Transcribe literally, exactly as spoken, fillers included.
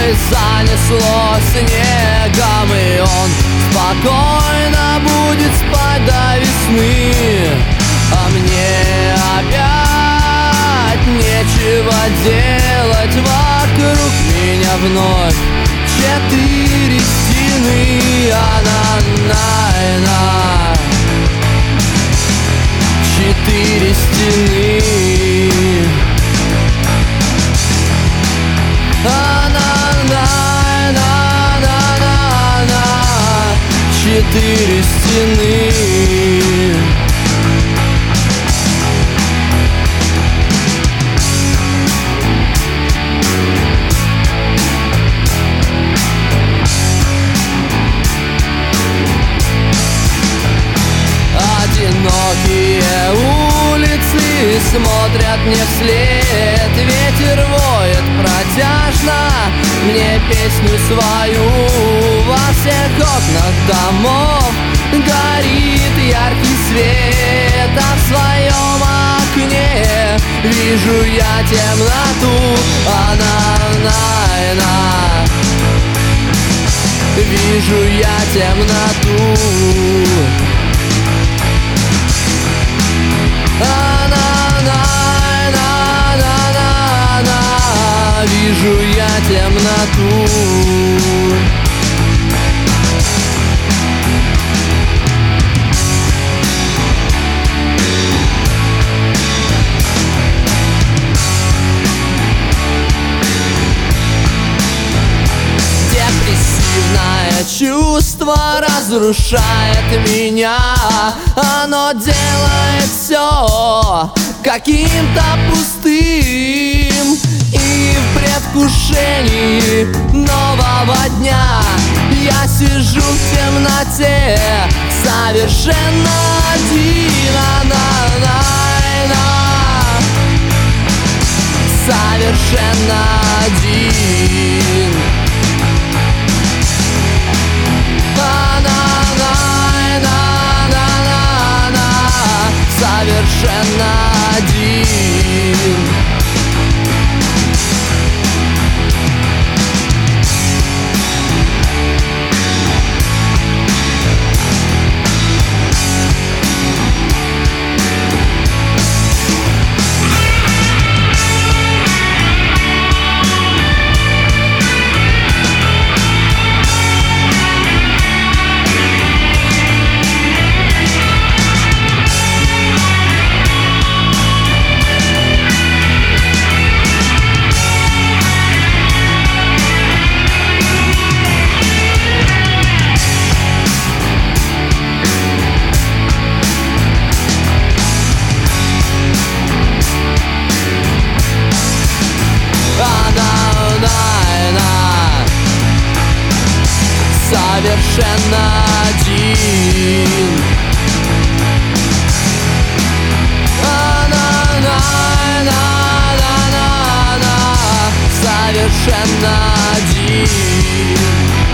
Ой, занесло снегом, и он спокойно будет спать до весны. А мне опять нечего делать, вокруг меня вновь четыре стены. А-на-на-на, четыре стены. А-на-на-на-на-на, четыре стены. Одинокие улицы смотрят мне вслед, ветер воет протяжно мне песню свою. Во всех окнах домов горит яркий свет, а в своем окне вижу я темноту. А-на-на-на, вижу я темноту. А-на-на-на-на-на, вижу я темноту. Депрессивное чувство разрушает меня, оно делает все каким-то пустым. И в предвкушении нового дня я сижу в темноте совершенно один. А-на-на-на, совершенно один. А-на-на-на-на-на, совершенно один. Совершенно один. А-на-на-на-на-на, совершенно один.